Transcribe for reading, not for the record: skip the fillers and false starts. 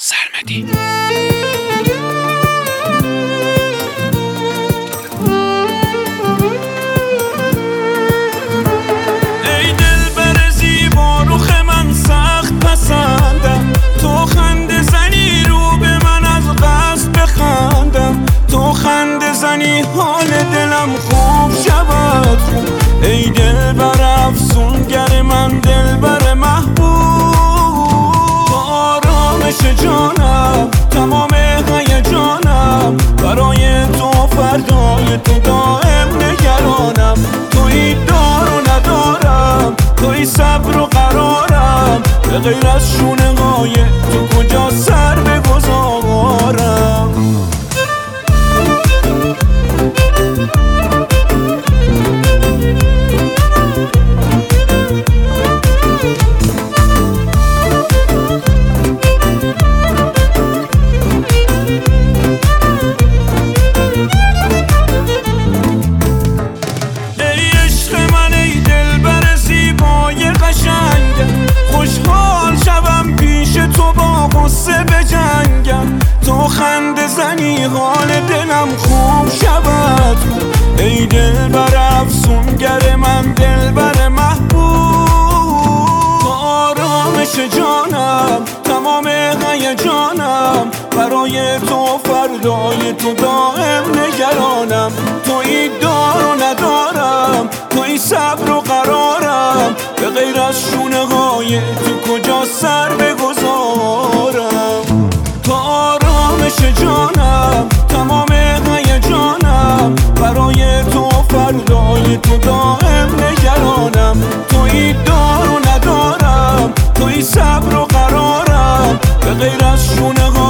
سرمدی. ای دلبر زیبا رخ من سخت پسندم، تو خنده زنی رو به من از قصد بخندم، تو خنده زنی حال دلم خوب شود خوب. ای دلبر افسونگر من، دلبر محبوب، تو آرامش جانم، تمام هیجانم، برای تو فردای تو دائم نگرانم. توی دار و ندارم، توی صبر و قرارم، به غیر از شونه های تو کجا سر بگذارم. خوشحال شوم پیش تو با غصه بجنگم، تو خنده زنی حال دلم خوب شود. ای دلبر افسونگر من، دلبر محبوب، تو آرامش جانم، تمام هیجانم، برای تو فردای تو دائم نگرانم. توی دار و ندارم، توی صبر و قرارم، به غیر از شونه های تو کجا سر بگذارم. تو آرامش جانم، تمام هیجانم، برای تو فردای تو دائم نگرانم. توی دار و ندارم، توی صبر و قرارم، به غیر از شونه های